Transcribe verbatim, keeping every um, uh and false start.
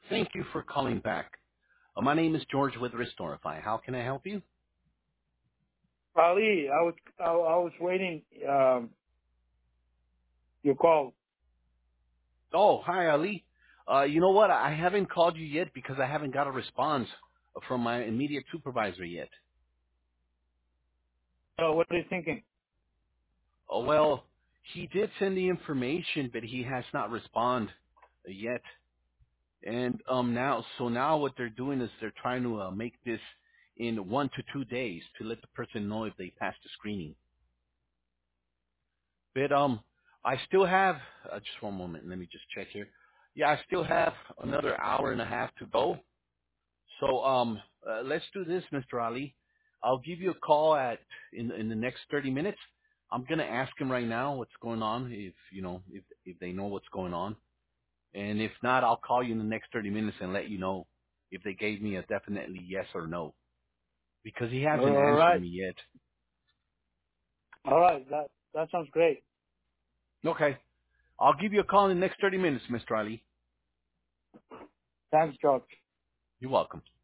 Thank you for calling back. Uh, my name is George with Restorify. How can I help you? Ali, I was I, I was waiting um, your call. Oh, hi, Ali. Uh, you know what? I haven't called you yet because I haven't got a response from my immediate supervisor yet. So what are you thinking? Oh, well, he did send the information, but he has not responded yet. And um, now, so now what they're doing is they're trying to uh, make this in one to two days to let the person know if they passed the screening. But um, I still have uh, just one moment. Let me just check here. Yeah, I still have another hour and a half to go. So um, uh, let's do this, Mister Ali. I'll give you a call at in in the next thirty minutes. I'm gonna ask him right now what's going on, if you know if if they know what's going on, and if not, I'll call you in the next thirty minutes and let you know if they gave me a definitely yes or no, because he All hasn't answered right, me yet. all right. That that sounds great. Okay, I'll give you a call in the next thirty minutes, Mister Ali. Thanks, George. You're welcome.